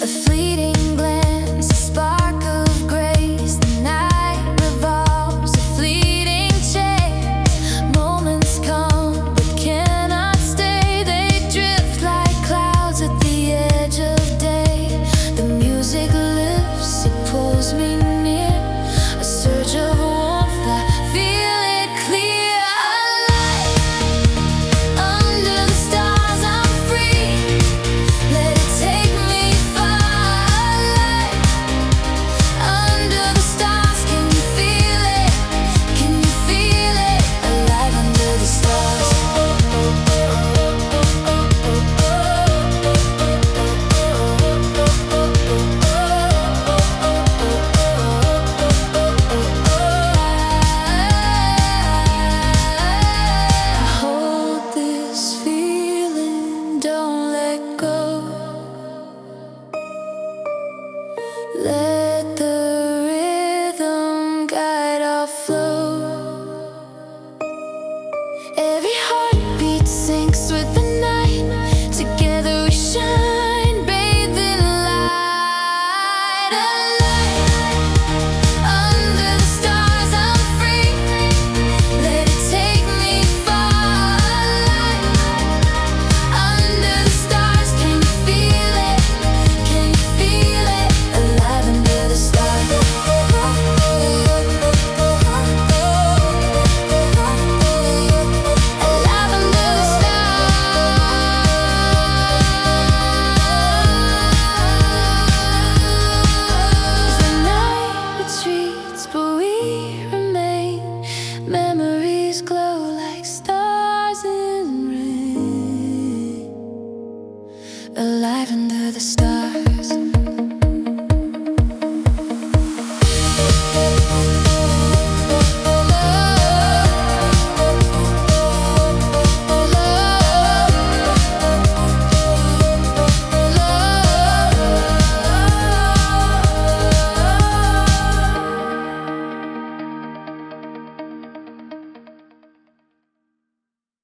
A fleeting glance, a spark of grace. The night revolves, a fleeting chase. Moments come but cannot stay. They drift like clouds at the edge of day. The music lifts, it pulls me near. A surge of warmth, I feel it clear. Alive, under the stars I'm free. Let it take me far. Alive, under the stars, can you feel it? Can you feel it? Alive under the stars. Hold this feeling, don't let go. Let the rhythm guide our flow. Every heartbeat syncs with the night. Together we shine, bathed in light. Alive, under the stars I'm free. Let it take me far. Alive, under the stars, can you feel it? Can you feel it? Alive under the stars. Alive under the stars. The night retreats, but we remain. Memories glow like stars in rain. Alive under the stars.